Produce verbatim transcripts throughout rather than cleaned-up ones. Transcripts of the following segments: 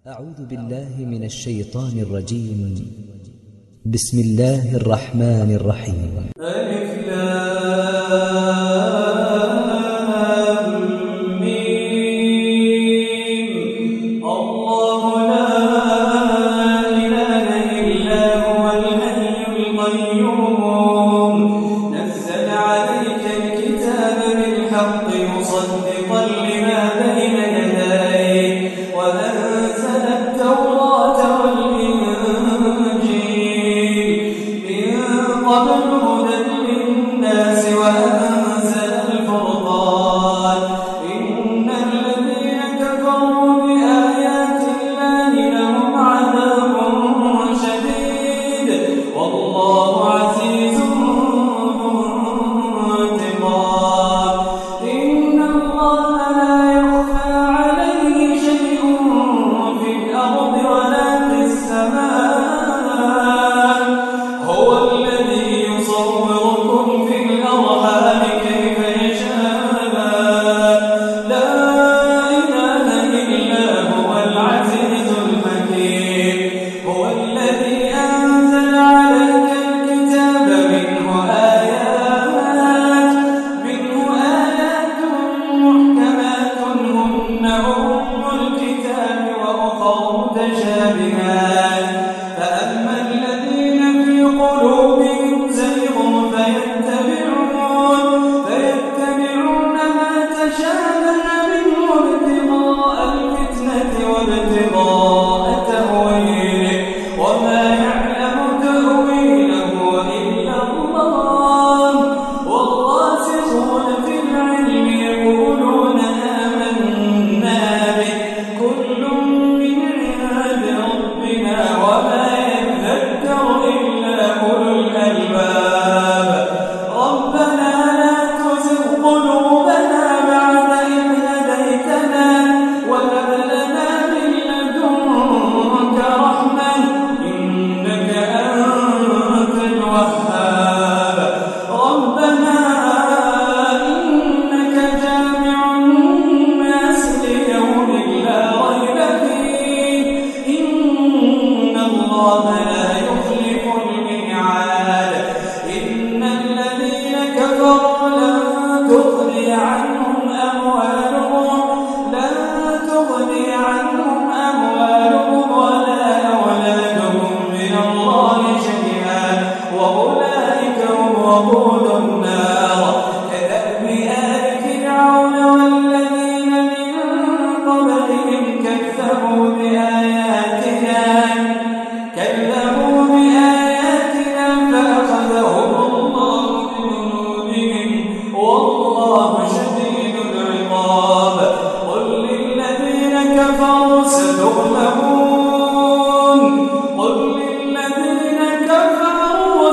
أعوذ بالله من الشيطان الرجيم. بسم الله الرحمن الرحيم. ألف لام ميم. الله لا إله إلا هو الحي القيوم نزل عليك الكتاب بالحق مصدقا لما بين يديه وأنزل التوراة والإنجيل من قبل هدى للناس وأنزل الفرقان إن الذين كفروا بآيات الله لهم عذاب شديد والله عزيز ذو انتقام إن الله لا يخفى عليه شيء في الأرض ولا في السماء هو الذي يصوركم في الأرحام كيف يشاء لا إله إلا هو العزيز الحكيم هو الذي أنزل عليك الكتاب منه آيات منه آيات محكمات هن أم الكتاب وأخر متشابهات فأما الذين في قلوبهم زيغ فيتبعون فيتبعون ما تشابه منه ابتغاء الفتنة وابتغاء تأويله وما يعلم تأويله إلا الله والراسخون في العلم يقولون آمنا به كل من عند ربنا وما يذكر إلا أولو الألباب ربنا لا تزغ قلوبنا بعد إذ هديتنا وهب لنا من لدنك رحمة إنك أنت الوهاب ربنا إنك جامع الناس ليوم لا ريب فيه إن الله لا يخلف الميعاد إن الذين كفروا لن تغني عنهم أموالهم لن تغني عنهم أموالهم ولا أولادهم من الله شيئا وأولئك هم وقود النار كدأب آل فرعون والذين من قبلهم كذبوا بآياتنا كذبوا بآياتنا فأخذهم الله بذنوبهم والله شديد العقاب قل للذين كفروا ستغلبون قل للذين كفروا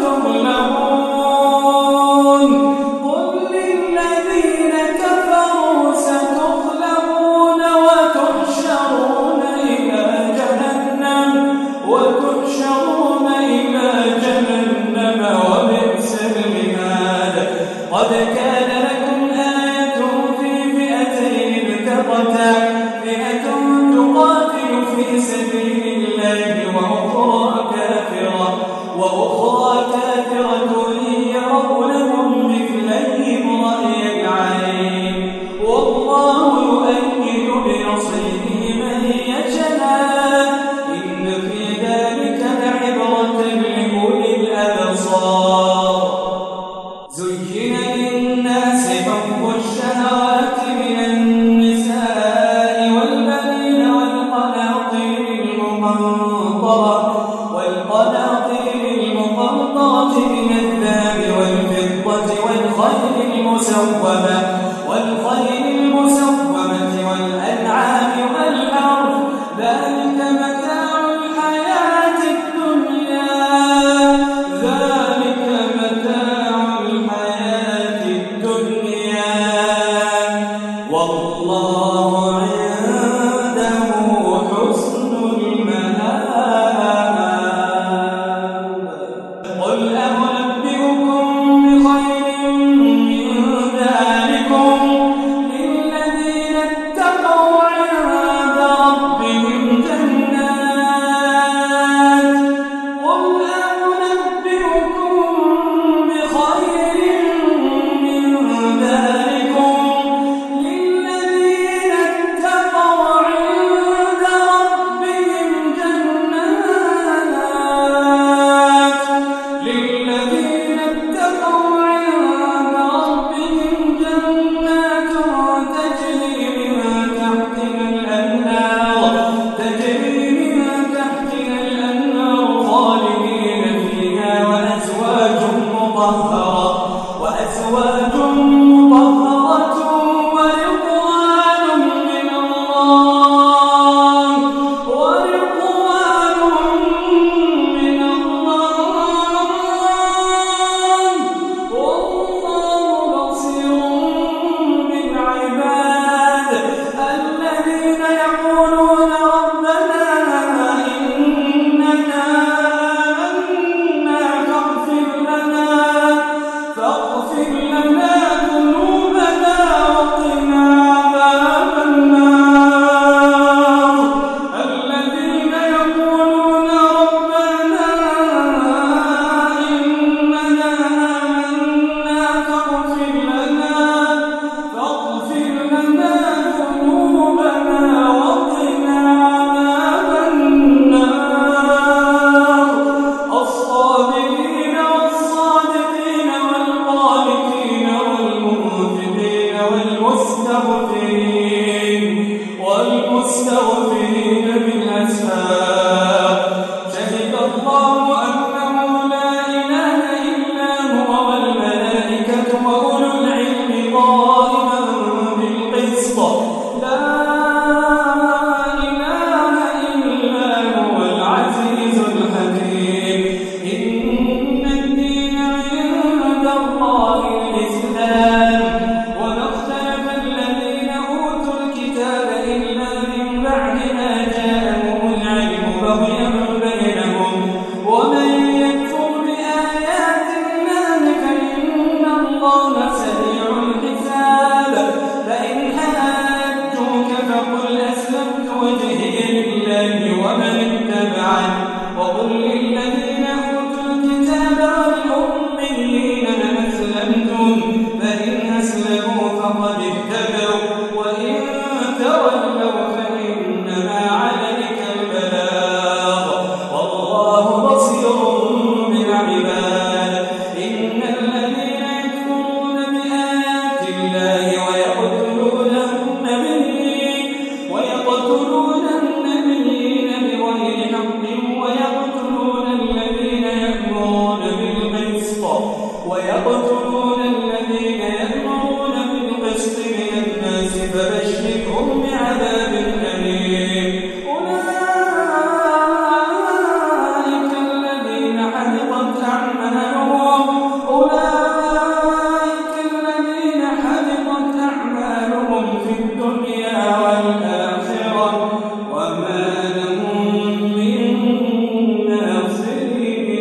ستغلبون قل للذين كفروا ستغلبون وتحشرون إلى جهنم وتحشرون إلى جهنم وبئس المهاد قد كان لكم آية في فئتين التقتا فئة تقاتل في سبيل الله وأخرى كافرة وأخرى كافرة يرونهم مثليهم رأي العين والله يؤيد بنصره من يشاء إن في ذلك لعبرة لأولي الأبصار زين للناس حب الشهوات من النساء والبنين والقناطير المقنطرة والقناطير المقنطرة من الذهب والفضة والخيل المسومة والخيل المسومة والأنعام والحرث ذلك متاع الحياة الدنيا ذلك متاع الحياة الدنيا والله عنده حسن المآب قل أنبئكم بخير من ذلكم عنه وقل للذين أوتوا الكتاب والأميين أسلمتم فإن أسلموا فقد اهتدوا وإن تولوا فإنما عليك البلاغ والله بصير بالعباد. إن الذين يكفرون بآيات الله ويقتلون النبيين ويقتلون النبيين بغير حق ويقتلون الذين يأمرون بالقسط ويقتلون الذين يأمرون بالقسط من الناس فبشرهم بعذاب أليم. أولئك الذين حبطت أعمالهم أولئك الذين حبطت أعمالهم في الدنيا والآخرة وما لهم من ناصرين.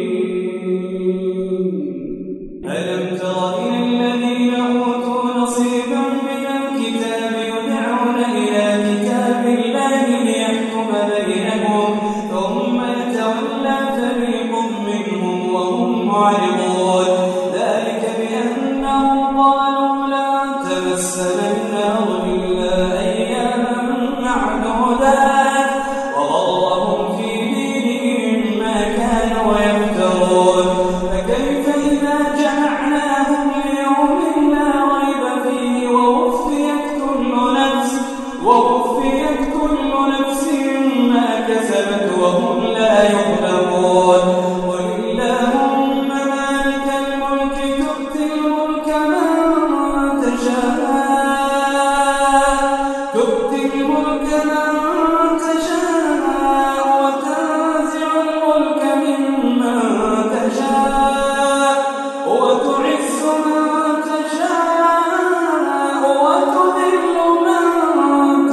ألم تر إلى الذين أوتوا نصيبا من الكتاب يدعون إلى كتاب الله ليحكم بينهم ثم يتولى فريق منهم وهم معرضون. ذلك بأنهم قالوا لا تمسنا النار إلا أياما معدودات وغرهم في دينهم ما كانوا يفترون. فكيف إذا جمعناهم ليوم لا ريب فيه ووفيت كل نفس ووفيت كل نفس ما كسبت وهم لا يظلمون. قل اللهم مالك الملك تؤتي الملك من تشاء تؤتي الملك من تشاء وتنزع الملك ممن تشاء وتعز من تشاء وتذل من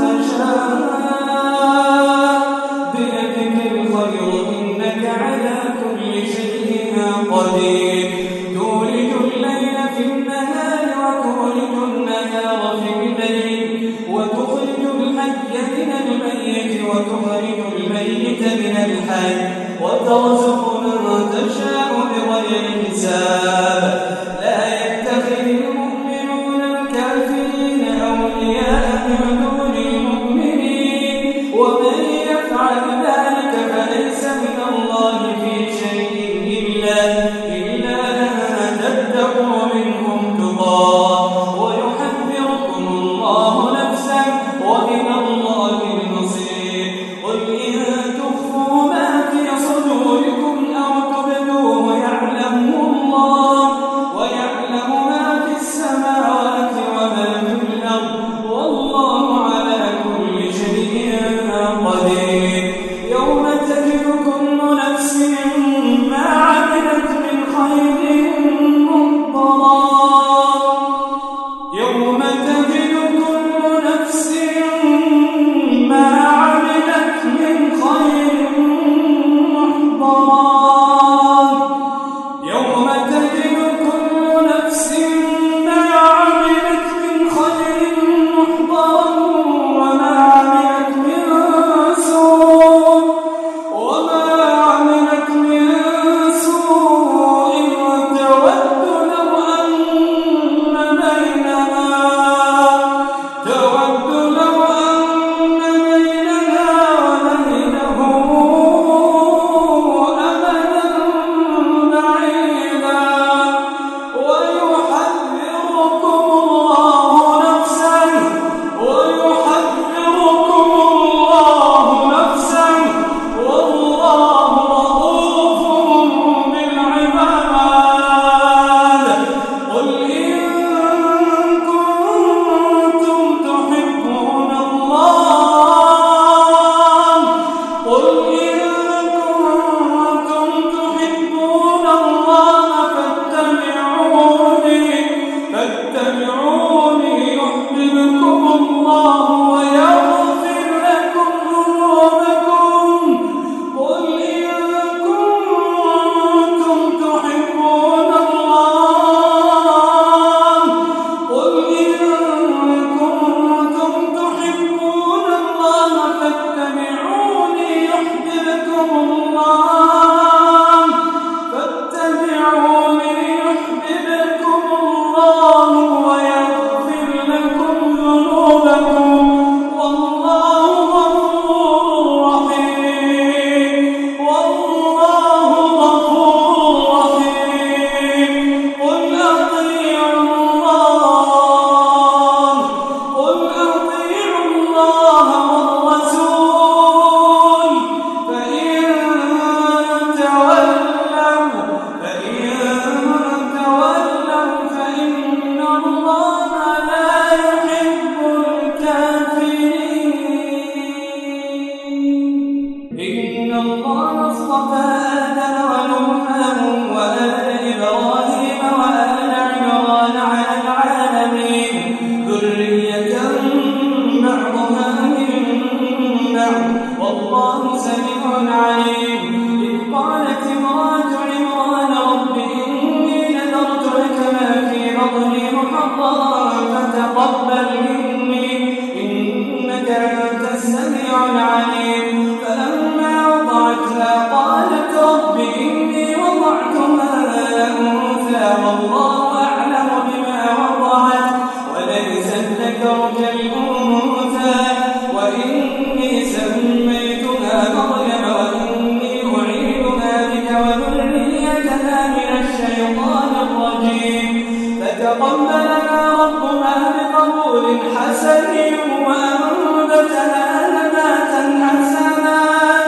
تشاء بيدك الخير إنك على كل شيء قدير. تولج الليل في النهار وتولج النهار في الليل وتخرج الحي من الميت وتخرج الميت من الحي وترزق من تشاء بغير حساب. لا يتخذ المؤمنون الكافرين أولياء من دون المؤمنين ومن يفعل ذلك فليس من الله في شيء إلا إلا أن تتقوا منهم تقاه ويحذركم الله نفسا وإلى الله المصير. قل إن تخفوا ما في صدوركم أو تبدوه يعلمه الله إن الله اصطفى آدم ونوحا وآل إبراهيم وآل عمران على العالمين ذرية بعضها من بعض والله سميع عليم. إذ قالت امرأة عمران رب إني نذرت لك ما في بطني محررا فتقبل مني إنك أنت السميع العليم. فلما وضعتها قالت رب إني وضعتها أنثى والله أعلم بما وضعت وليس الذكر كالأنثى وإني سميتها مريم وإني أعيذها بك وذريتها من الشيطان الرجيم. فتقبلها ربها بقبول حسن وأنبتها نباتا حسنا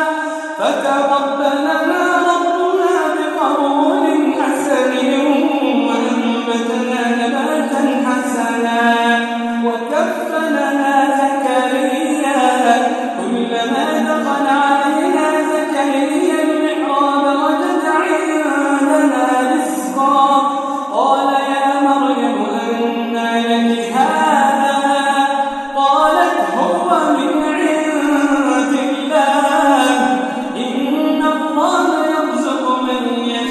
فتقبلها ربها بقبول حسن وأنبتها نباتا حسنا وكفلها زكريا كلما دخل عليها زكريا المحراب وجد عندها رزقا قال يا مريم أنى لك هذا قالت هو من عند الله إن الله يرزق من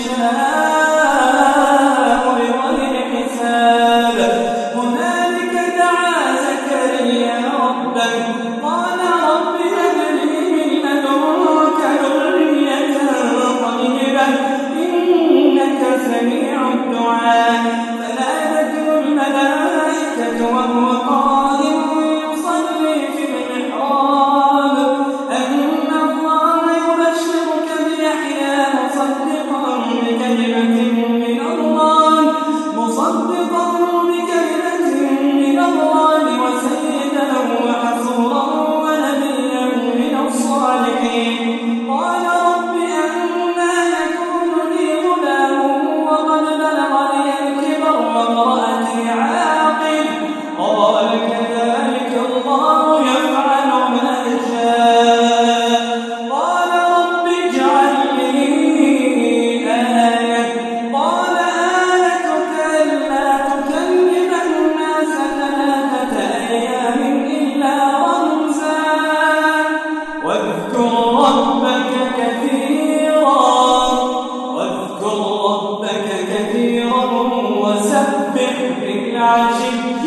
يشاء بغير حساب. هنالك دعا زكريا ربه قال رب هب لي من لدنك ذرية طيبة إنك سميع الدعاء. فنادته الملائكة وهو قائم يصلي في المحراب أن الله يبشرك بيحيى مصدقا بكلمة من الله مصدقا بكلمة من الله وسيدا وحصورا ونبيا من الصالحين. قال رب أنى يكون لي غلام وقد بلغني الكبر وامرأتي عاقر قال كذلك الله يفعل ما يشاء. قال رب اجعل لي آية قال آيتك ألا تكلم الناس ثلاثة أيام إلا رمزا واذكر ربك كثيرا واذكر ربك كثيرا وسبح بالعشي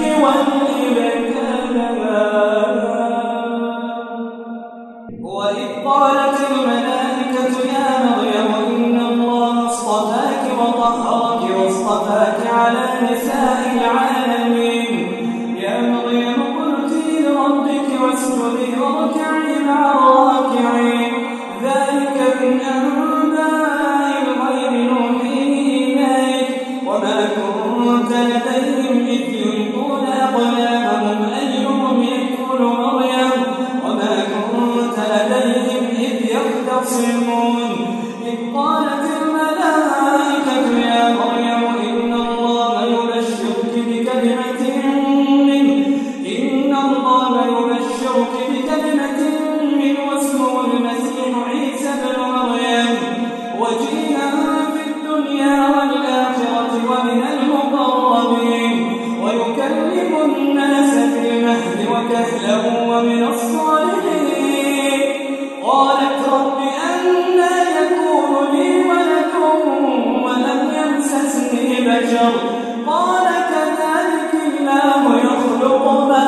والإبكار. وإذ قالت الملائكة يا مريم إن الله اصطفاك وطهرك واصطفاك على نساء العالمين. يا مريم قلتي لربك واسجدي واركعي مع الراكعين. ذلك من أنباء الغيب نوحيه إليك وما كنت لديهم إذ يلقون أقلامهم أيهم يكفل مريم وما كنت لديهم إذ يختصمون. إذ قالت الملائكة يا مريم إن الله يبشرك بكلمة منه إن الله يبشرك بكلمة منه واسمه المسيح عيسى ابن مريم وجيها في الدنيا والآخرة ومن المقربين ويكلم الناس في المهد وكهلا ومن الصالحين. قالت رب أنى يكون لي ولد ولم يمسسني بشر قال كذلك الله يخلق ما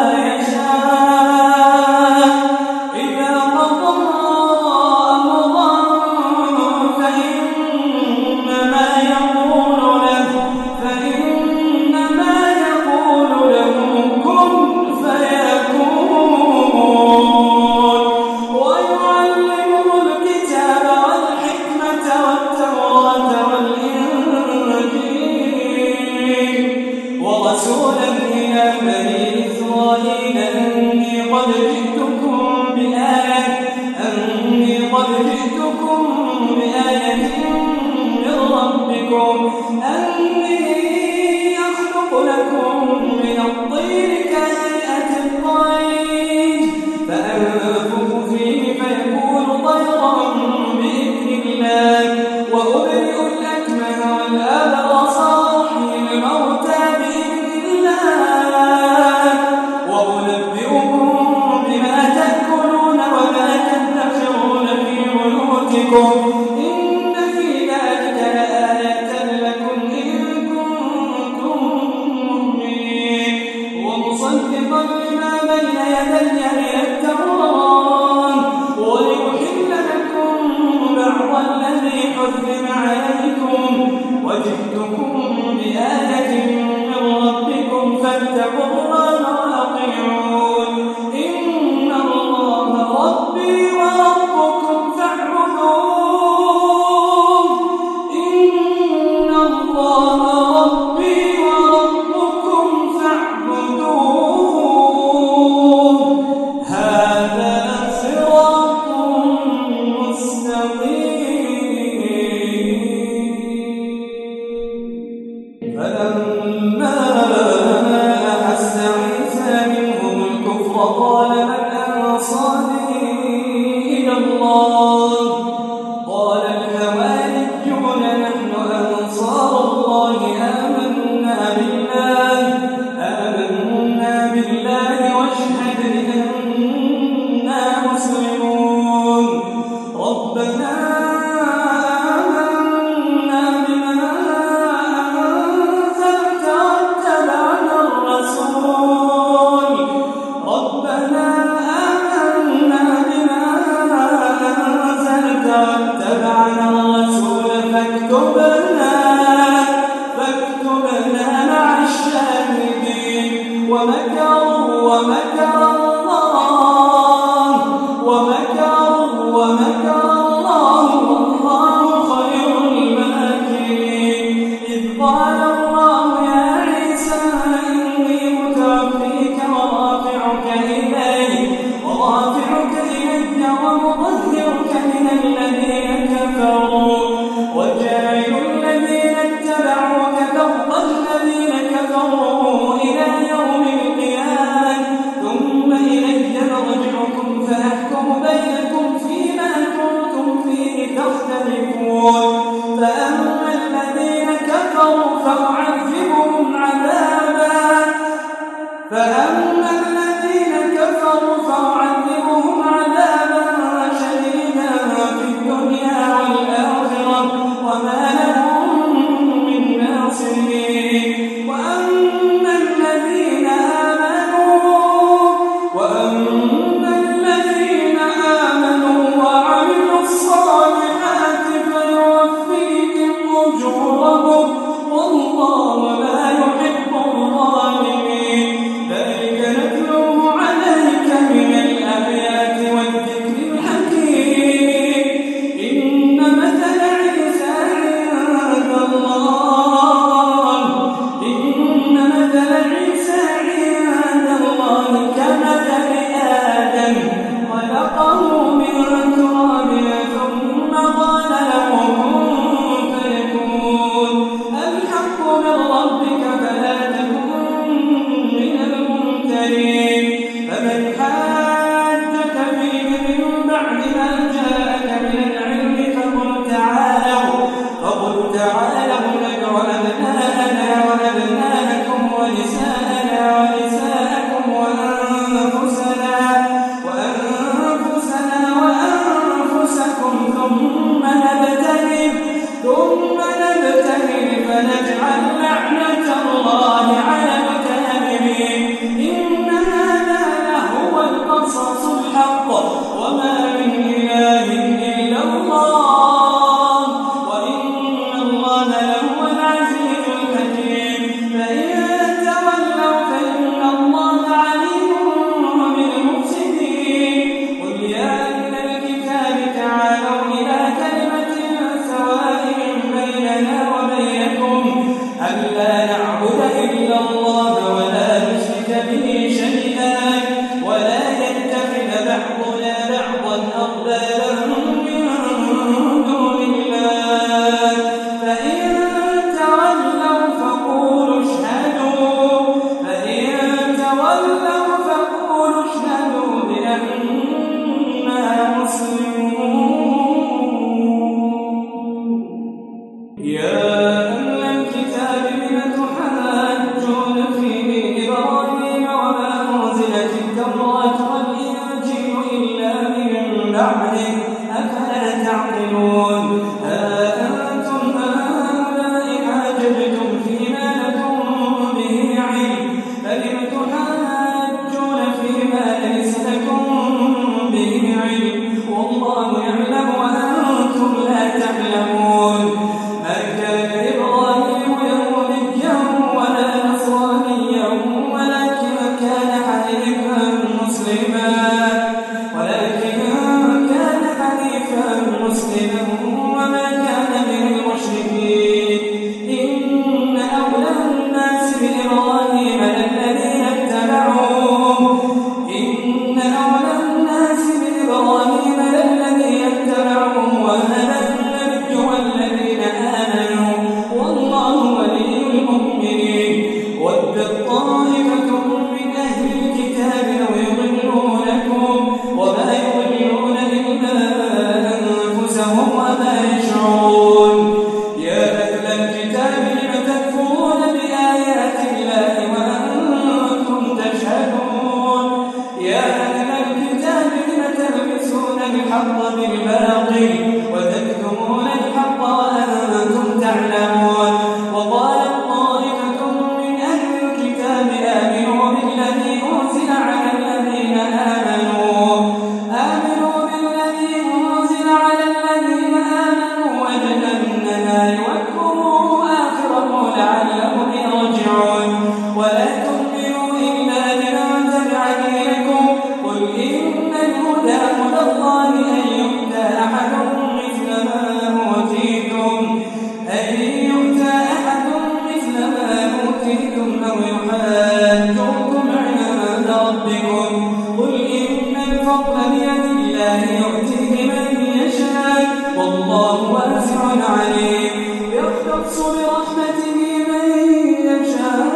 يشاء إذا قضى أمرا فإنما يقول له فإنما يقول له كن فيكون. ويعلمه الكتاب والحكمة والتوراة والإنجيل ورسولا إلى بني إسرائيل أني قد جئتكم بآية أني قد جئتكم بآية من ربكم أني أخلق لكم من الطين كهيئة الطير فأنفخ فيه فيكون طيرا ربكم إن في ذلك لآية لكم إن كنتم مؤمنين ومصدقا لما بين يدي من التوراة ولأحل لكم بعض الذي حرم عليكم وجئتكم بآية من ربكم فاتقوا الله وأطيعون إن الله ربي وربكم فاعبدوه إن الله ربي وربكم فاعبدوه هذا صراط مستقيم. فلما أحس عيسى منهم الكفر قال من أنصاري إلى الله قال الحواريون نحن أنصار الله آمنا بالله آمنا بالله واشهد بأننا مسلمون ربنا ومكروا ومكر الله ومكروا ومكر الله والله خير الماكرين إذ قال الله يا عيسى إني متوفيك ورافعك إلي ورافعك إلي ومطهرك من الذين كفروا وجاعل الذين اتبعوك فوق الذين كفروا إلى يوم القيامة ثم إلي مرجعكم فأحكم بينكم فيما كنتم أفلا تعقلون ها أنتم هؤلاء حاججتم فيما لكم به علم فلم تحاجون فيما ليس لكم به علم والله يعلم وأنتم لا تعلمون ما كان إبراهيم يهوديا ولا نصرانيا ولكن كان حنيفا مسلما ولكن كان حنيفا مسلما وما كان من المشركين إن أولى الناس بإبراهيم الذين اتبعوه إن أولى الناس بإبراهيم الذين اتبعوه وهدى النبي والذين آمنوا والله ولي المؤمنين ودت طائفة من أهل الكتاب لو يضلونكم وما يضلون إلا أنفسهم وما يشعرون يا أهل الكتاب لم تكفرون بآيات الله وأنتم تشهدون يا أهل الكتاب لم تلبسون الحق بالباطل وتكتمون الحق وأنتم تعلمون وقالت طائفة من أهل الكتاب آمنوا بالذي أنزل على الذين آمنوا آمنوا بالذي أنزل على الذين آمنوا وجه النهار واذكروا آخره لعلهم يرجعون ولا تؤمنوا إلا لمن تبع دينكم قل إن الهدى هدى الله أن يؤتى أحد مثل ما أوتيتم أن يؤتى أحد مثل ما أوتيتم أو يحاجوكم عند ربكم قل إن الفضل بيد الله يؤتيه من يشاء والله واسع عليم يختص برحمته من يشاء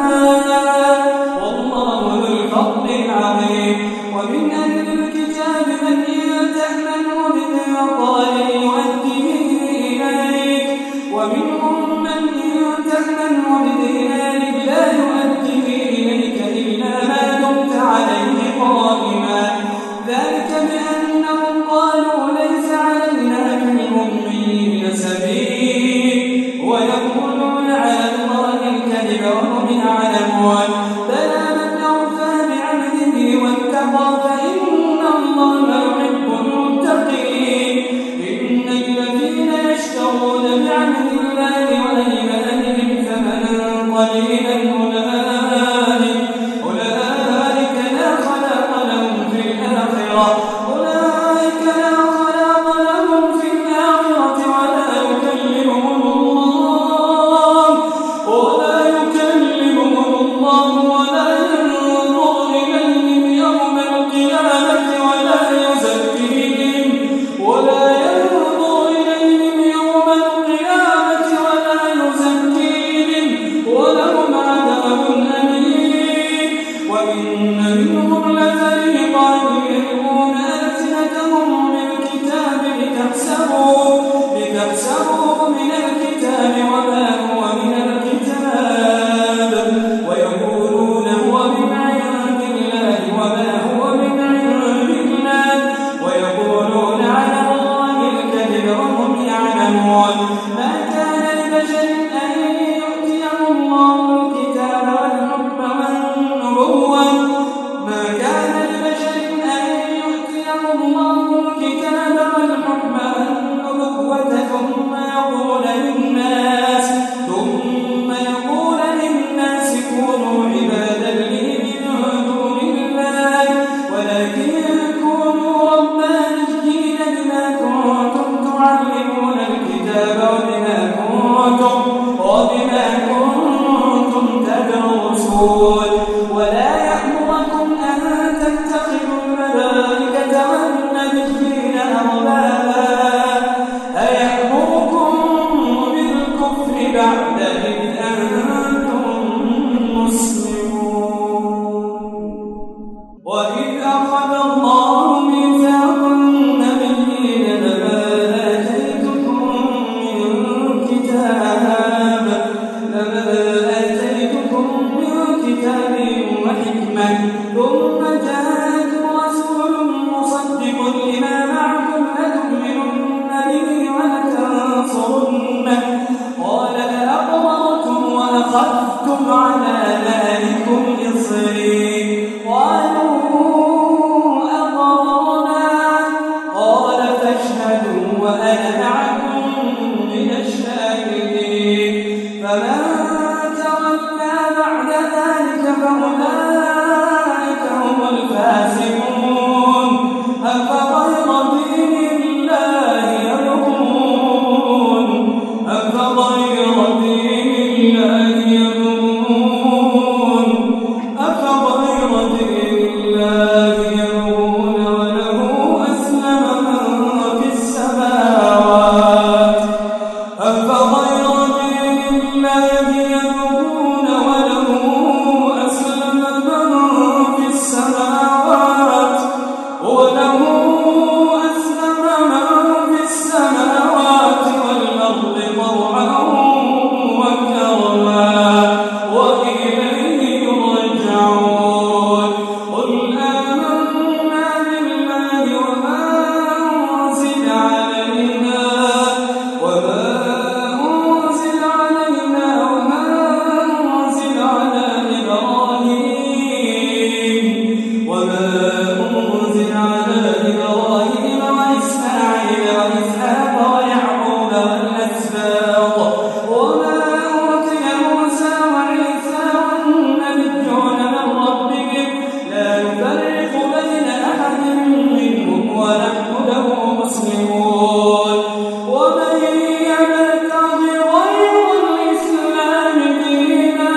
والله ذو الفضل العظيم ومن أهل الكتاب من إن تأمنوا بقنطار يؤديه إليك ومنهم من إن تأمنوا بدينار لا يؤديه إليك إلا ما دمت عليه قائما ذلك بأنهم قالوا ليس علينا في الأميين سبيل ويقولون على الله الكذب وهم يعلمون بلى من أوفى بعهده واتقى فإن الله يحب المتقين إن الذين يشترون بعهد الله وأيمانهم ثمنا قليلا أولئك أولئك لا خلاق لهم في الآخرة أولئك لا خلاق لهم في الآخرة ولا يكلمهم الله ولا يكلمهم الله ولا ينظر إليهم يوم القيامة ولا يزكيهم ولا ينظر إليهم يوم القيامة ولا يزكيهم ولهم عذاب أليم وإن منهم لفريقا يلقون ألسنتهم بالكتاب لتحسبوه لتحسبوه من الكتاب وما هو من الكتاب ويقولون هو من عند الله وما هو من عند الله ويقولون على الله الكذب وهم يعلمون ما كان لبشر أن يؤتيه الله الكتاب والحكم والنبوة ما كان لبشر أن يؤتيه الله الكتاب والحكم والنبوة ثم يقول للناس ثم يقول للناس كونوا عبادا لي من دون الله ولكن كونوا ربانيين بما كنتم تعلمون الكتاب وبما كنتم وبما كنتم تدرسون ولا يأمركم أن تتخذوا الملائكة والنبيين أربابا أيأمركم بالكفر بعد إذ أنتم مسلمون وإذ أخذ الله ميثاق النبيين لما آتيتكم من واشهدوا وأنا معكم من الشاهدين فمن تولى بعد ذلك فأولئك هم الفاسقون أفغير دين الله يبغون أفغير دين الله يبغون أفغير دين الله يبغون وله أسلم من في السماوات أفغير دين الله يبغون وله أسلم من في السماوات وله أسلم من في السماوات والأرض طوعا وكرما وإليه يرجعون قل آمنا بالله وما أنزل علينا وما أنزل علينا وما أنزل على إبراهيم وما أنزل على إبراهيم وإسماعيل وإسحاق ويعقوب والأسباط وما أوتي موسى وعيسى والنبيون من ربهم لا نفرق بين أحد منهم ونحن له مسلمون ومن يبتغ غير الإسلام دينا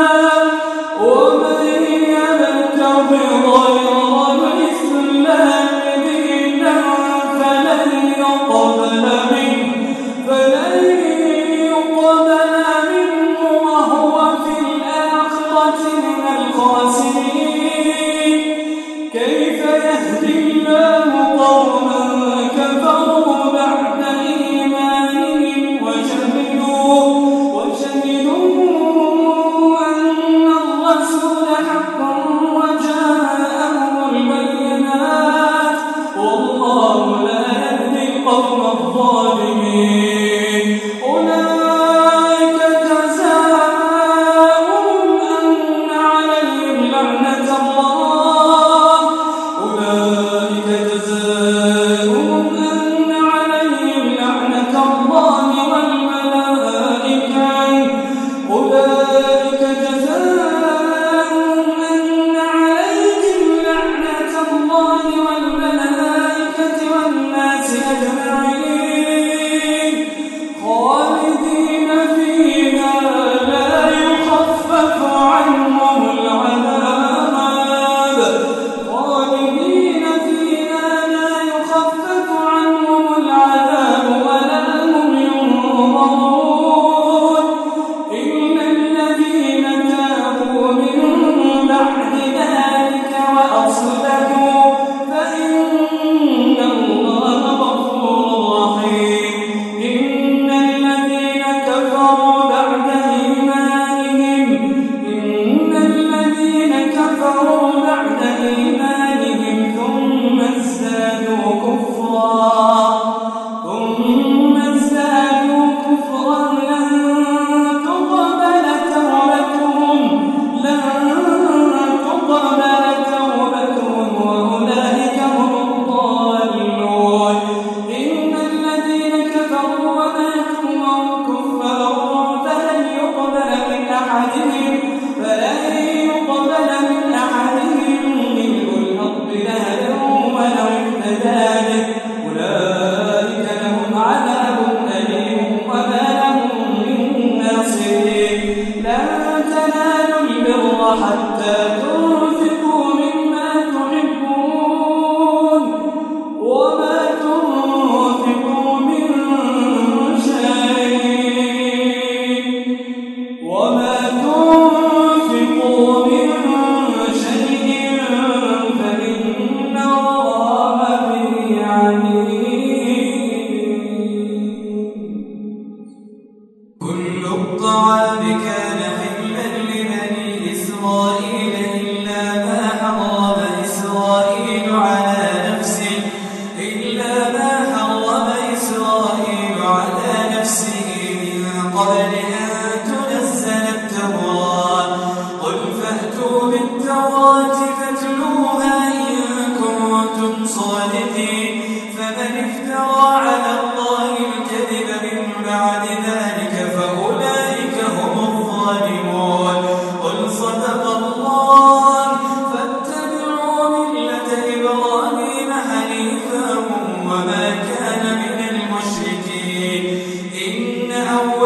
ومن يبتغ غير الإسلام دينا فلن يقبل منه فلن يقبل منه وهو في الآخرة من الخاسرين كيف يهدي الله قوما كفروا بعد إيمانهم وشهدوا وشهدوا أن الرسول حق وجاءهم البينات والله لا يهدي القوم الظالمين أولئك جزاؤهم أن عليهم لعنة الله أولئك جزاؤهم أن عليهم لعنة الله والملائكة أولئك جزاؤهم أن عليهم لعنة الله والملائكة والناس أجمعين خالدين فيها لا يخفف عنهم العذاب خالدين فيها لا يخفف عنهم العذاب ولا هم ينظرون إلا الذين تابوا من بعد ذلك وأصلحوا فإن الله غفور رحيم إن الذين كفروا بعد إيمانهم إن الذين كفروا بعد إيمانهم ثم ازدادوا كفرا ثم ازدادوا كفرا لن تقبل توبتهم لن تقبل توبتهم وأولئك هم الضالون إن الذين كفروا وماتوا وهم كفار فلن يقبل من أحدهم فلن يقبل من أحدهم ملء الأرض ذهبا ولو افتدى به أولئك لهم عذاب أليم وما لهم من ناصرين لن تنالوا البر حتى تنفقوا مما تحبون وما تنفقوا من شيء وما تنفقوا من شيء فإن الله به عليم كل الطعام كان حلا لبني إسرائيل إلا ما حرم إسرائيل على نفسه إلا ما حرم إسرائيل على نفسه من قبل أن تنزل التوراة قل فأتوا بالتوراة فاتلوها إن كنتم صادقين فمن افترى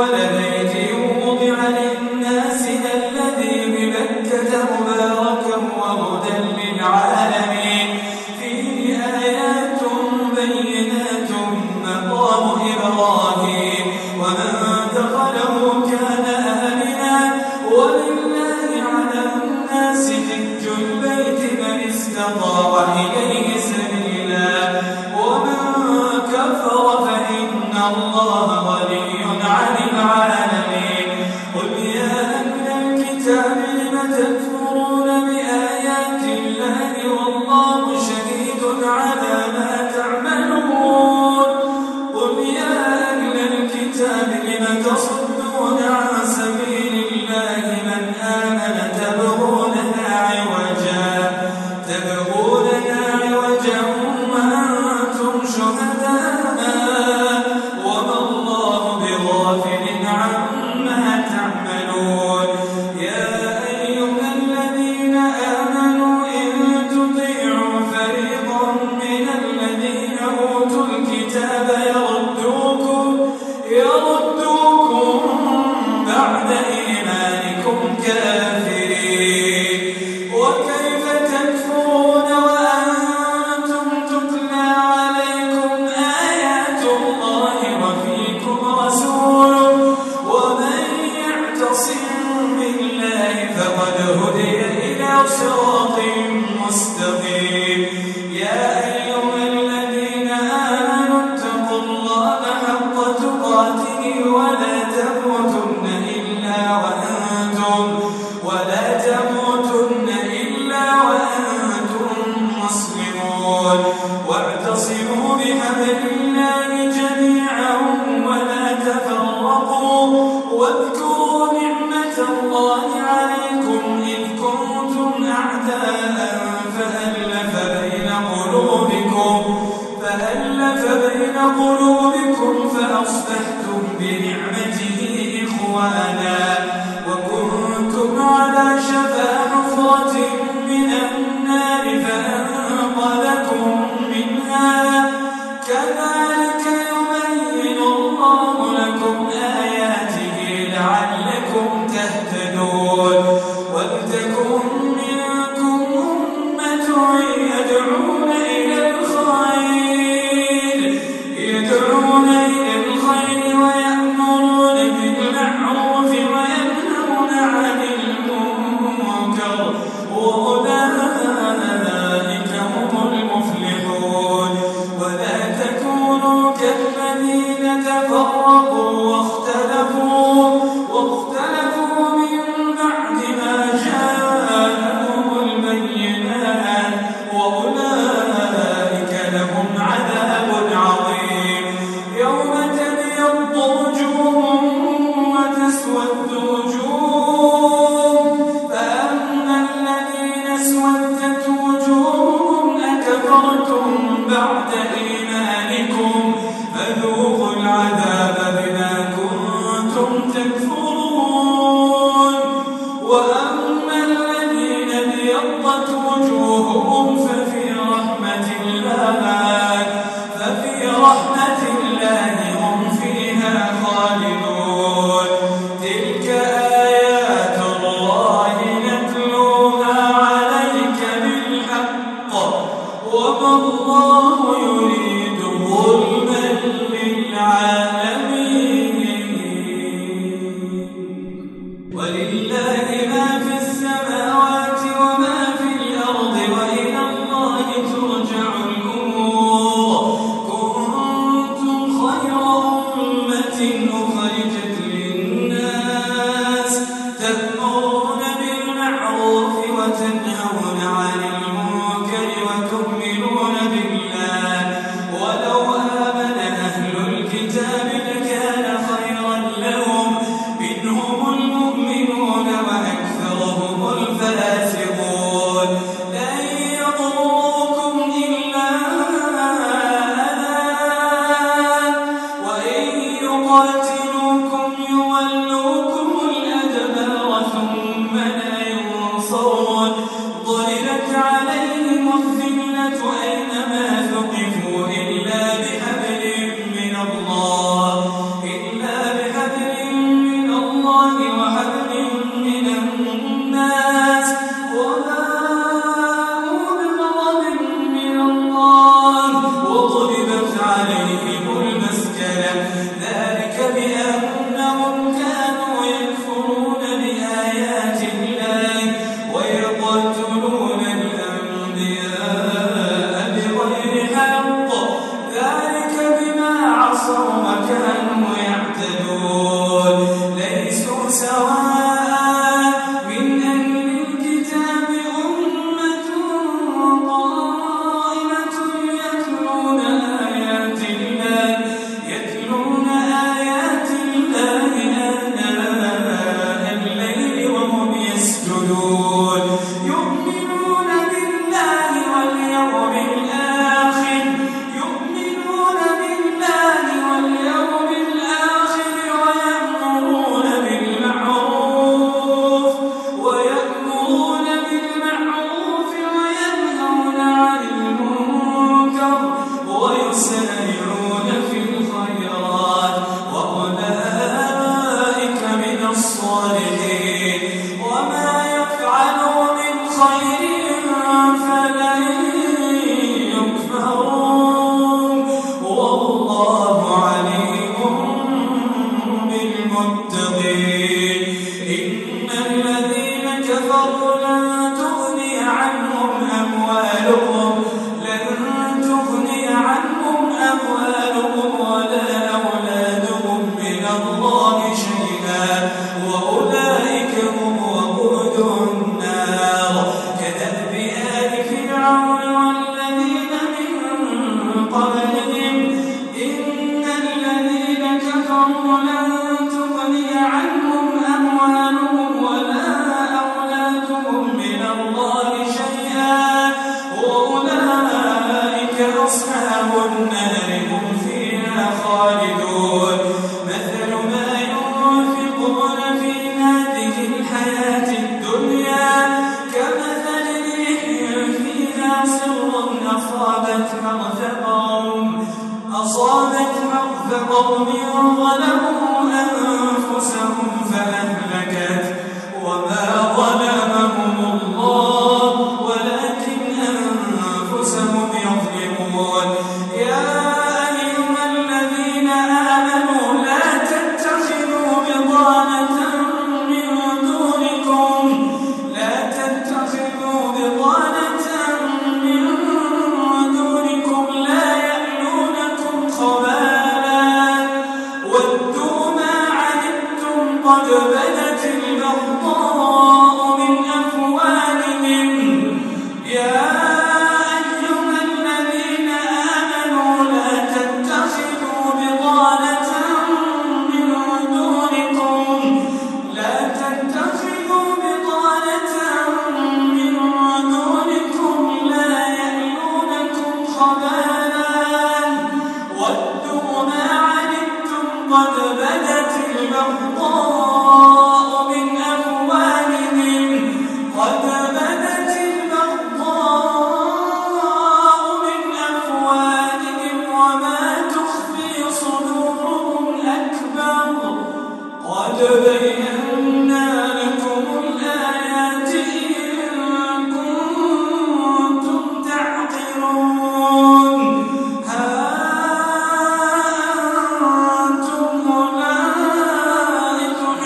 ولبيت وضع للناس الذي ببكة مباركا وهدى للعالمين فيه آيات بينات مقام إبراهيم ومن دخله كان آمنا ولله على الناس حج البيت من استطاع إليه سبيلا ومن كفر فإن الله غني عن العالمين قل يا أهل الكتاب لم تكفرون بآيات الله والله شهيد على ما تعملون قل يا أهل الكتاب لم تصدون عن سبيل الله من آمن تبغونها عوجا تبغونها عوجا وأنتم شهداء وما الله بغافل عما تعملون يا أيها الذين آمنوا إن تطيعوا فريقا من الذين أوتوا الكتاب يردوكم يردوكم بعد إيمانكم كافرين وكيف تكفرون وأنتم تتلى عليكم آيات الله وفيكم رسوله ومن يعتصم بالله فقد هدي إلى صراط مستقيم يا أيها الذين آمنوا اتقوا الله حق تقاته ولا تموتن إلا وأنتم ولا تموتن إلا وأنتم مسلمون واعتصموا بحبل الله جميعا ولا تفرقوا واذكروا نعمة الله عليكم إذ كنتم أعداء فألف بين قلوبكم فألف بين قلوبكم فأصبحتم بنعمته إخوانا وكنتم على شفا حفرة من النار فأنقذكم منها كذلك يبين الله لكم آياته لعلكم تهتدون ولتكن منكم أمة يدعون إلى الخير يدعون إلى الخير ويأمرون بالمعروف وينهون عن المنكر وأولئك هم المفلحون ولا تكونوا كالذين تفرقوا واختلفوا واختلفوا من بعد ما جاءهم البينات وأولئك لهم عذاب عظيم يوم تبيض وجوه وتسود وجوه فأما الذين اسودت وجوههم أكفرتم بعد إيمانكم فذوقوا العذاب بما كنتم تكفرون عليهم المسكنة ذلك بأنهم كانوا يكفرون بآيات الله ويقتلون الأنبياء بغير حق ذلك بما عصوا وكانوا يعتدون ليسوا سواء من أهل الكتاب أمة قائمة يتلون آيات الله يتلون آيات الله آناء الليل وهم يسجدون يؤمنون بالله واليوم الآخر يؤمنون بالله واليوم الآخر ويأمرون بالمعروف ويأمرون بالمعروف وينهون عن المنكر ويسارعون في الخيرات وأولئك من الصالحين وما يفعلوا من خير فلن يكفرون والله عليم بالمتقين إن الذين كفروا لن تغني عنهم أموالهم لن تغني عنهم أموالهم ولا أولادهم من الله شيئا وأولئك هم وقود النار كدأب آل فرعون والذين من قبلهم إن الذين كفروا لن تغني عنهم أموالهم ولا أولادهم من الله شيئا وأولئك أصحاب النار هم فيها خالدون مثل ما ينفقون في هذه الحياة الدنيا كمثل ريح فيها صر أصابت حرث قوم أصابت حرث قوم ظلموا أنفسهم فأهلكت وما ظلمهم الله ولكن أنفسهم يظلمون يا أيها الذين آمنوا لا تتخذوا بطانة من دونكم لا تتخذوا بطانة من دونكم لا يألونكم خبالا ودوا ما عنتم قد بدت البغضاء من أفواههم يا أيها الذين آمنوا لا تتخذوا بطانة من دونكم لا تتخذوا بطانة من دونكم لا يألونكم خبالا ودوا ما عنتم قد بدت البغضاء من أفواههم قد بدت البغضاء من أفواههم وما تخفي صدورهم أكبر قد بينا لكم الآيات إن كنتم تعقلون ها أنتم أولئك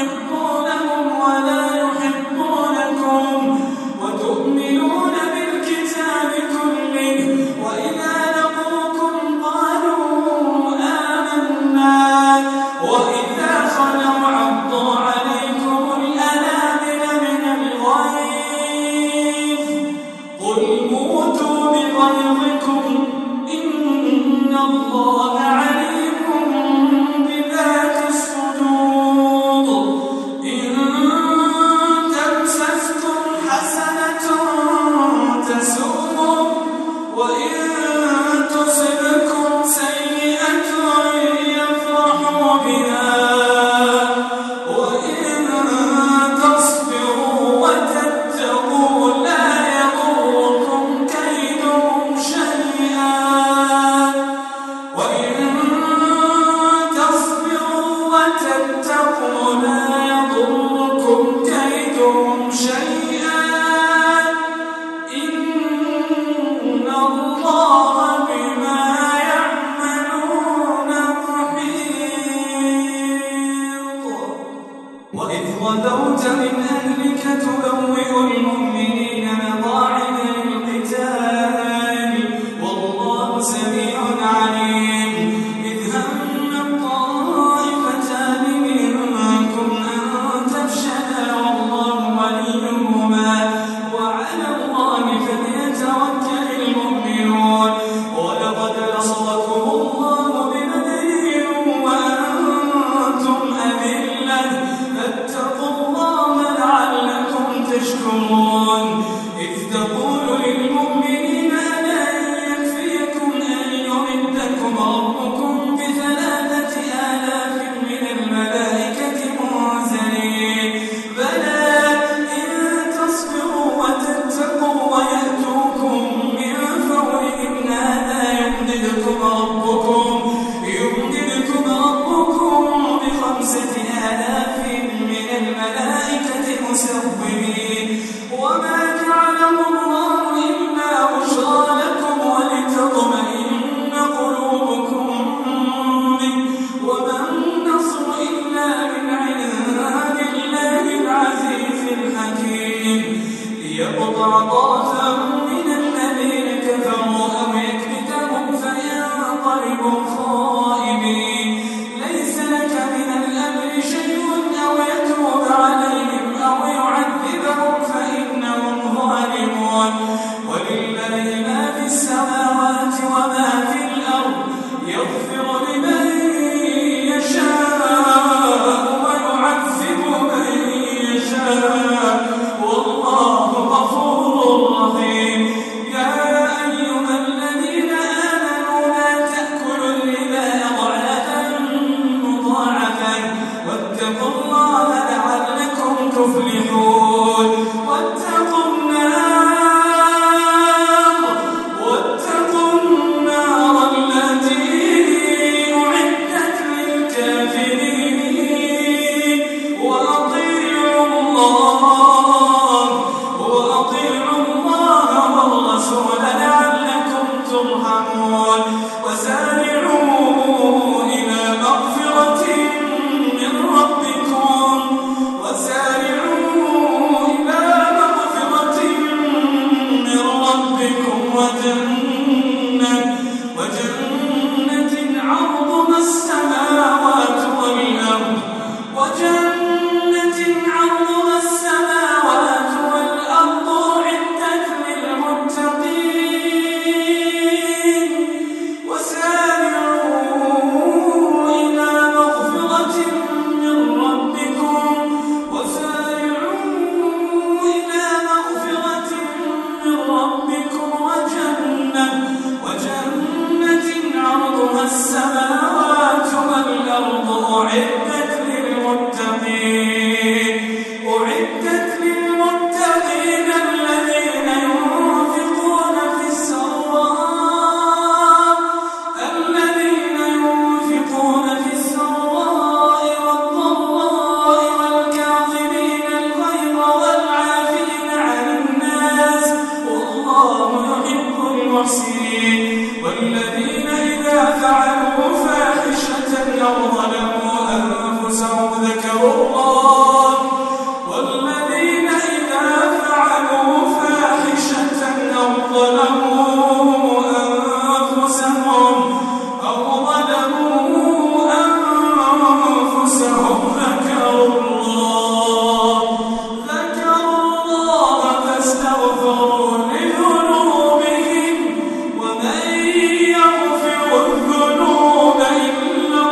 أو ظلموا أنفسهم ذكروا الله والذين إذا فعلوا فاحشة أو ظلموا أنفسهم أو ظلموا أنفسهم ذكروا الله ذكروا الله فاستغفروا لذنوبهم ومن يغفر الذنوب إلا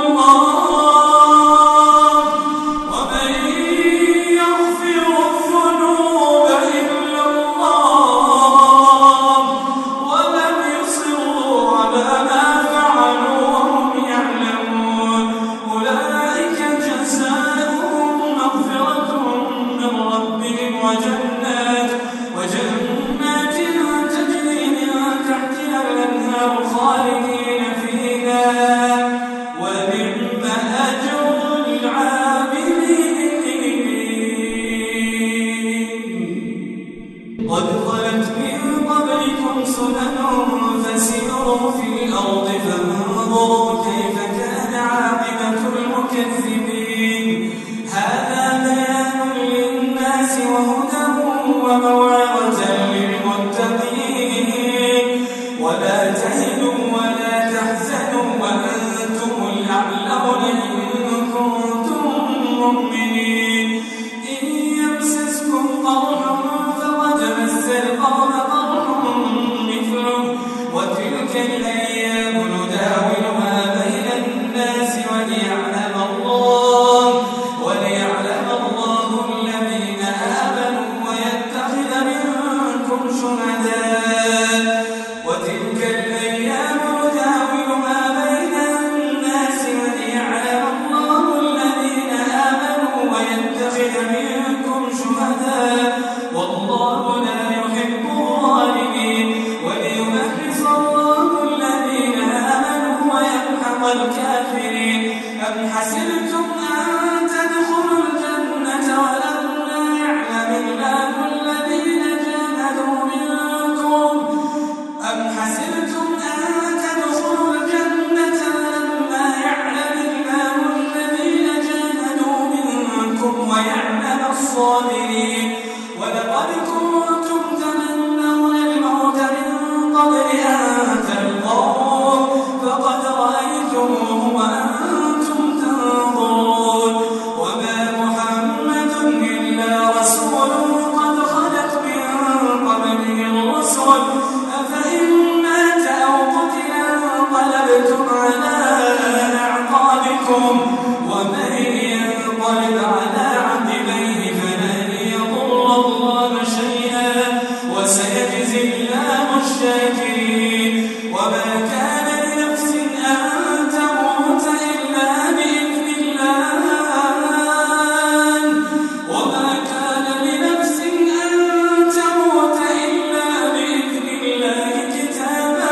الله ومن يغفر الذنوب إلا الله ولم يصروا على ما فعلوا وهم يعلمون أولئك جزاؤهم مغفرة من ربهم وجنات وجنات تجري من تحتها الأنهار خالدين فيها ونعم أجر العاملين قد خلت من قبلكم سنن فسيروا في الأرض فانظروا كيف كان عاقبة المكذبين هذا بيان للناس وهدى وموعظة للمتقين ولا تهنوا ولا تحزنوا وأنتم الأعلون إن كنتم مؤمنين إن يمسسكم قرح فقد مس القوم قرح مثله وتلك الأيام نداولها بين الناس وليعلم الله وليعلم الله الذين آمنوا ويتخذ منكم شهداء وتلك الأيام نداولها بين الناس وليعلم الله الذين آمنوا ويتخذ منكم شهداء والله لا يحب الظالمين وليمحص الله الذين آمنوا ويمحق الكافرين أم حسبتم أن تدخلوا الجنة ولما يعلم الله الذين جاهدوا منكم أم حسبتم أن تدخلوا الجنة ولما يعلم الله الذين جاهدوا منكم ويعلم الصابرين ولقد كنتم تمنون الموت من قبل أن تلقوه فقد رأيتموه وأنتم تنظرون وما محمد إلا رسول قد خلت من قبله الرسل أفإن مات أو قتل انقلبتم على أعقابكم ومن ينقلب على عقبيه فلن يضر الله شيئا وسيجزي الله الشاكرين وما كان لنفس أن تموت إلا بإذن الله وما كان لنفس أن تموت إلا بإذن الله كتابا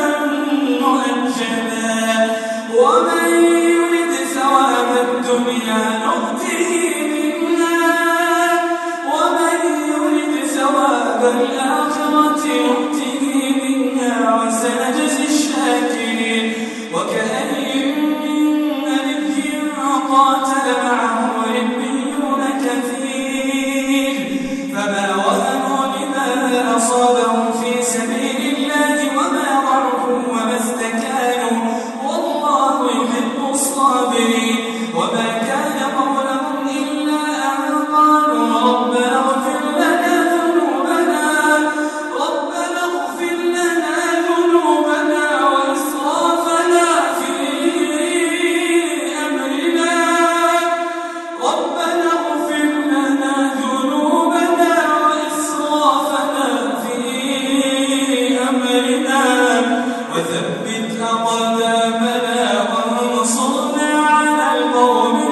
مؤجلا ومن يرد ثواب الدنيا نؤته منها ومن يرد ثواب الآخرة نؤته منها وسنجزي الشاكرين وكأي من نبي قاتل معه ربيون كثير فما وهنوا لما أصابهم في سبيل الله وما ضعفوا وما استكانوا والله يحب الصابرين وما كان قولهم إلا أن قالوا ربنا اغفر لنا ذنوبنا ربنا اغفر لنا ذنوبنا وإسرافنا في أمرنا ربنا اغفر لنا ذنوبنا وإسرافنا في أمرنا وثبت أقدامنا وانصرنا على القوم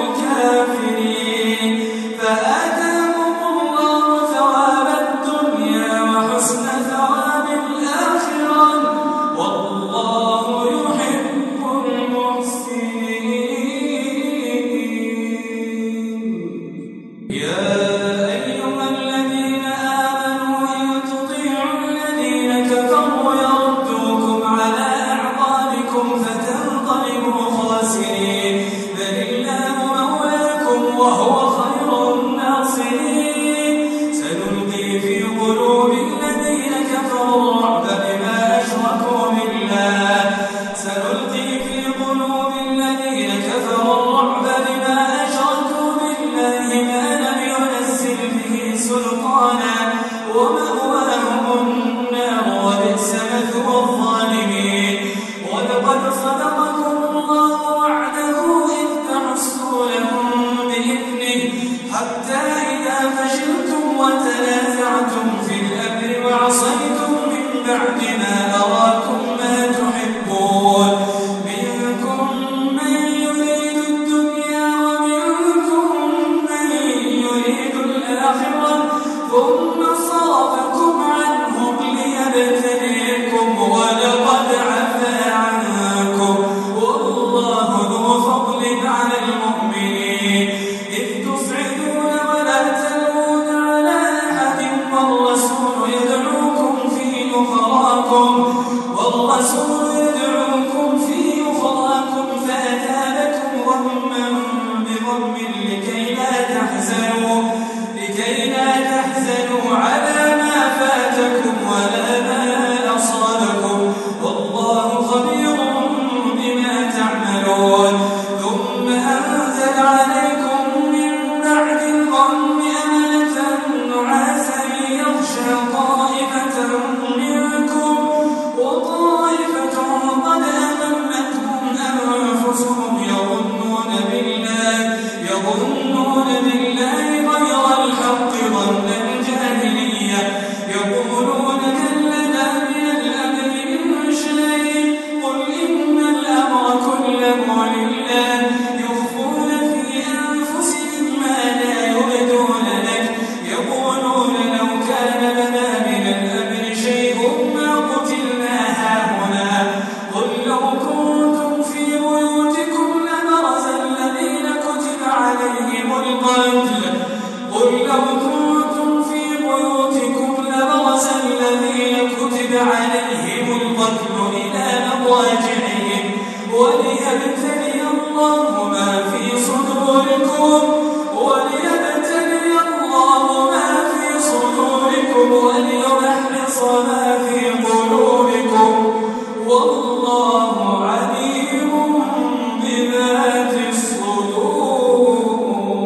أخرجتم وليبتلي الله ما في صدوركم وليمحص ما في قلوبكم والله عليم بذات الصدور.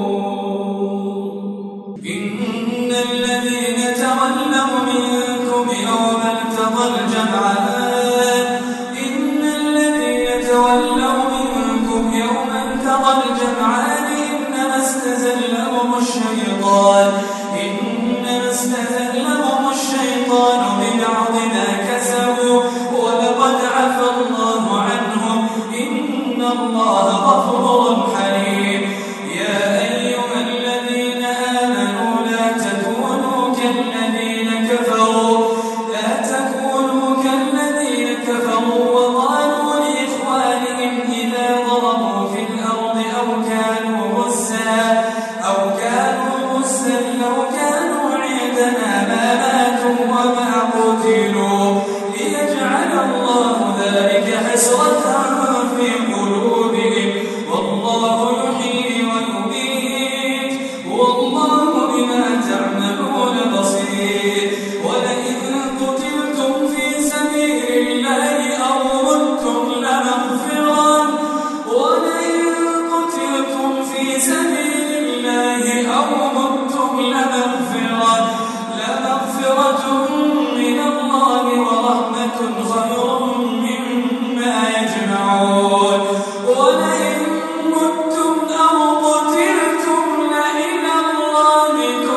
إن الذين تولوا منكم يوم التقى الجمعان إن الذين تولوا منكم يوم التقى الجمعان إنما استزلهم الشيطان إنما استزلهم الشيطان ببعض ما كسبوا ولقد عفى الله عنهم إن الله غفور حليم. يا أيها الذين آمنوا لا تكونوا كالذين كفروا لا تكونوا كالذين كفروا وقالوا لإخوانهم إذا ضربوا في الأرض أو كانوا غزا أو كانوا غزا لو كانوا عندنا ما ماتوا وما قتلوا ليجعل الله ذلك حسرة في قلوبهم والله يحيي ويميت والله بما تعملون بصير. ولئن قتلتم في سبيل الله أو متم لمغفرة ولئن قتلتم في سبيل الله أو متم لمغفرة لمغفرة من الله ورحمة خير مما يجمعون. ولئن متم أو قتلتم لإلى الله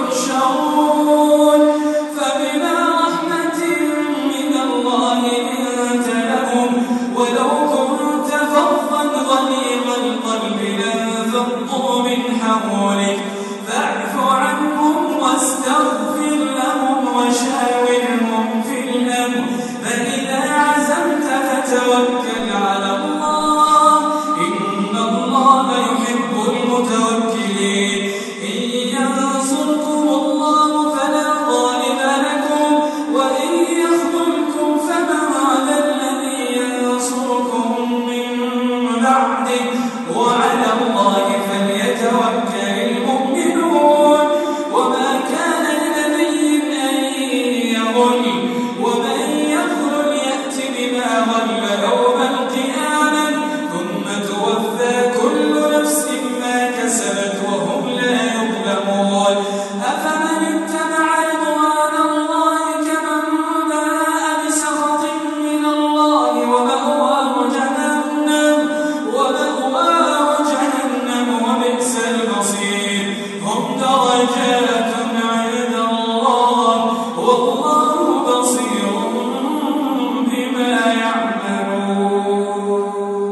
تحشرون. فبما رحمة من الله لنت لهم ولو كنت فظا غليظ القلب لانفضوا من حولك فاعف عنهم واستغفر لهم وشاورهم في الأمر فإذا عزمت فتوكل على الله إن الله يحب المتوكلين. إن ينصركم الله فلا غالب لكم وإن يخذلكم فمن ذا الذي ينصركم من بعده وعلى الله فليتوكل المؤمنون. وما كان لنبي أن يغل ومن يغل يأت بما غل يوم القيامة ثم توفى كل نفس ما كسبت وهم لا يظلمون. أفمن اتبع رضوان الله كمن باء بسخط من الله ومأواه جهنم ومأواه جهنم وبئس المصير. هم درجات عند الله والله بصير بما يعملون.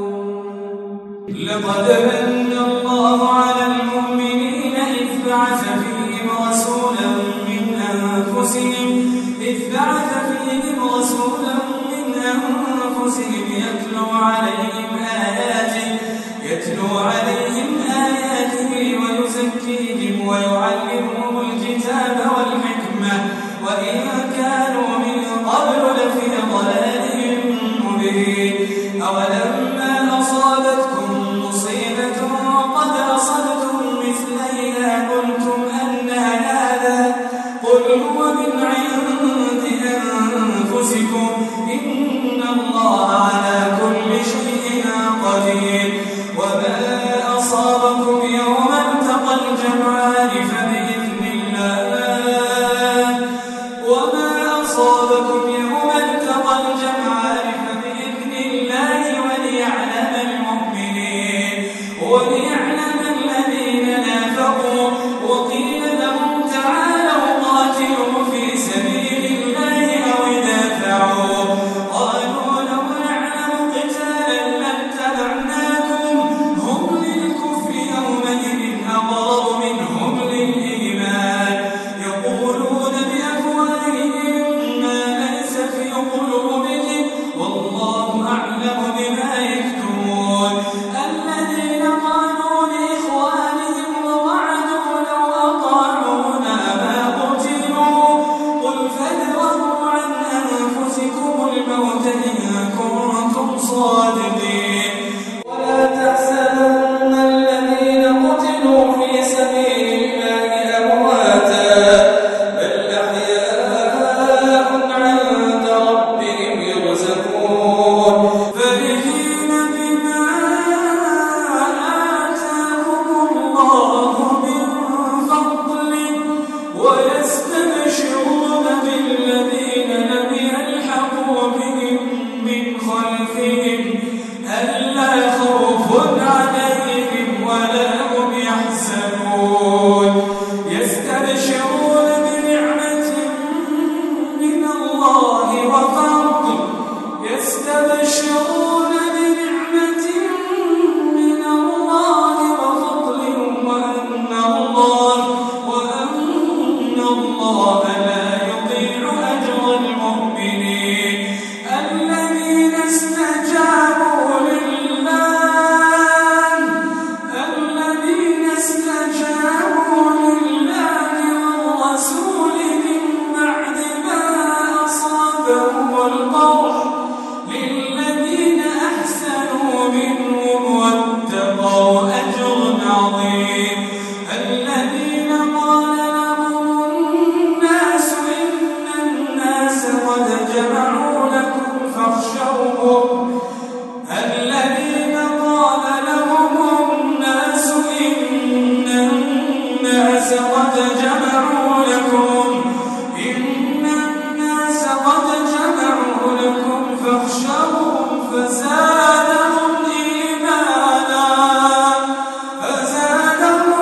لقد من الله على المؤمنين إذ بعث فيهم رسولا من أنفسهم إذ بعث فيهم رسولا من أنفسهم يتلو عليهم آياته يتلو عليهم آياته ويزكيهم ويعلمهم الكتاب والحكمة وإن كانوا من قبل لفي ضلال مبين. أولما أصابتكم مصيبة قد أصبتم مثليها قلتم أن هذا قل هو من عند أنفسكم إن الله على كل شيء قدير. وما أصابكم يوم التقى الجمعان فبإذن الله وما أصابكم يوم التقى الجمعان فبإذن الله وليعلم المؤمنين وليعلم الذين نافقوا. وقيل لهم تعالوا قاتلوا في سبيل الله أو ادافعوا قالوا لو نعلم قتالا لاتبعناكم هم للكفر يومئذ عظيم الذين قال لهم الناس إن الناس قد جمعوا لكم فاخشوهم الذين قال لهم الناس إن الناس قد جمعوا لكم إن الناس قد جمعوا لكم فاخشوهم فزادهم إيمانا فزادهم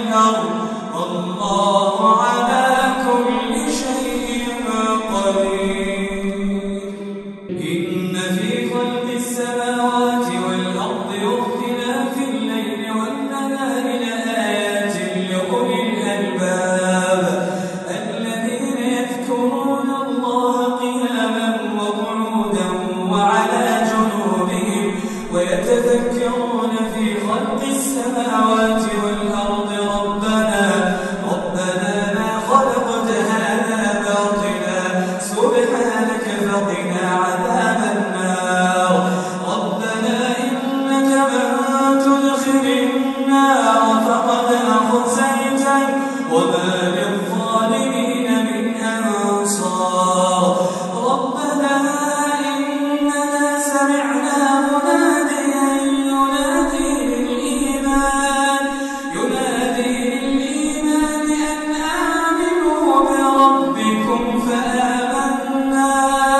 الأرض والله على كل شيء قدير. إن في خلق السماوات والأرض واختلاف الليل والنهار لآيات لأولي الألباب الذين يذكرون الله قياما وقعودا وعلى جنوبهم ويتفكرون في خلق السماوات والأرض ربنا ربنا ما خلقت هذا باطلا سبحانك فقنا عذاب النار ربنا إنك من تدخل النار فقد أخزيته وما للظالمين من أنصار ربنا إننا سمعنا مناديا ينادي للإيمان ينادي للإيمان أن آمنوا بربكم فآمنا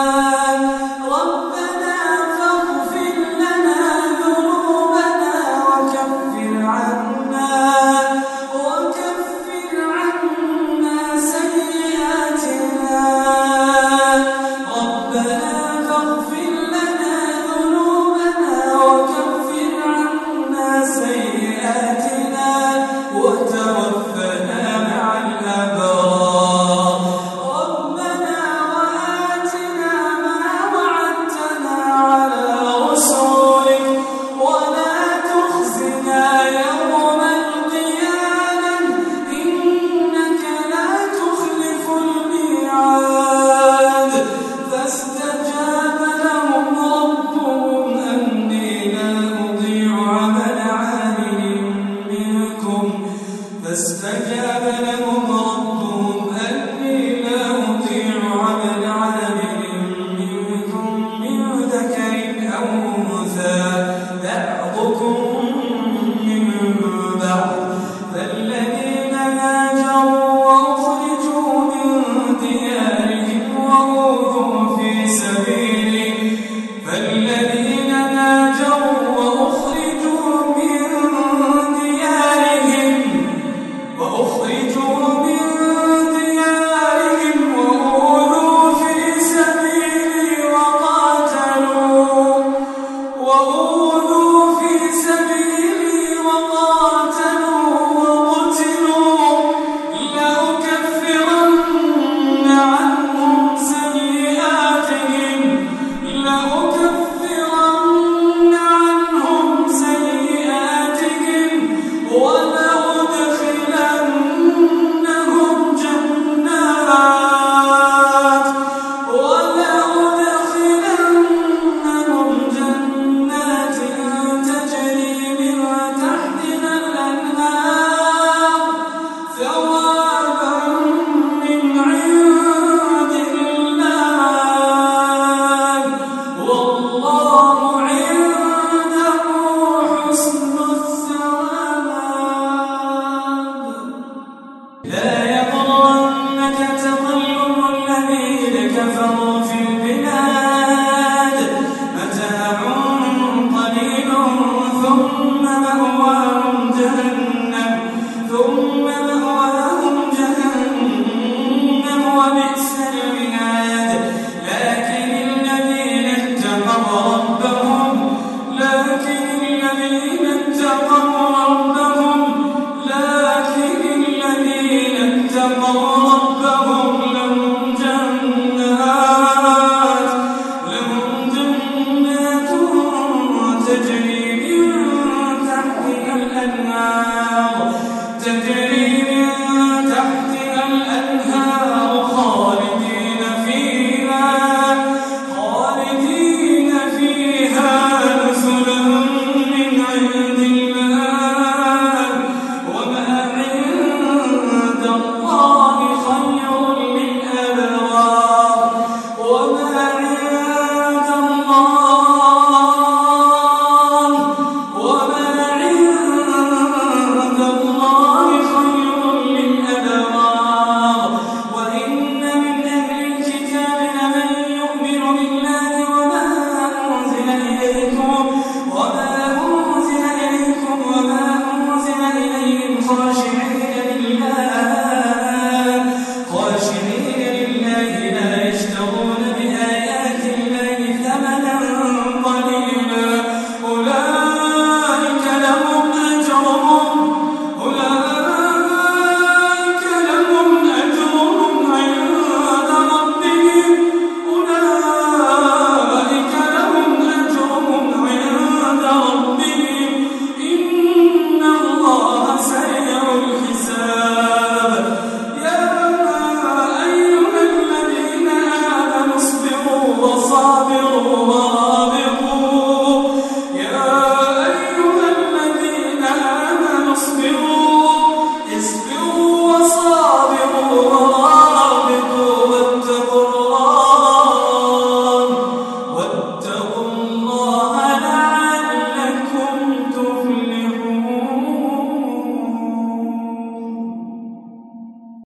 ربنا فاغفر لنا ذنوبنا وكفر عنا وكفر عنا سيئاتنا ربنا فاغفر لنا ذنوبنا وكفر عنا سيئاتنا وتوفنا مع الأبرار ربنا وآتنا ما وعدتنا على رسولك ولا تخزنا يوم القيامة إنك لا تخلف الميعاد فاستجاب لهم ربهم أني لا أضيع عمل عامل منكم فاستجاب لهم ربهم أني لا أضيع عمل عامل منكم من ذكر أو أنثى بعضكم من بعض فالذين هاجروا وأخرجوا من ديارهم وأوذوا في سبيلي فالذين هاجروا وأخرجوا من ديارهم وأخرجوا من ديارهم وأوذوا في سبيلي وقاتلوا وأوذوا في سبيلي وقاتلوا وقتلوا لأكفرن عنهم سيئاتهم لأكفرن عنهم سيئاتهم ولأدخلنهم جنات ولأدخلنهم جنات تجري من تحتها الأنهار ثوابا من عند الله والله عنده حسن الثواب. لا يغرنك تقلب الذين كفروا في البلاد متاع قليل ثم مأواهم جهنم ثم مأواهم جهنم وبئس المهاد لكن الذين اتقوا ربهم لكن الذين اتقوا ربهم لكن الذين اتقوا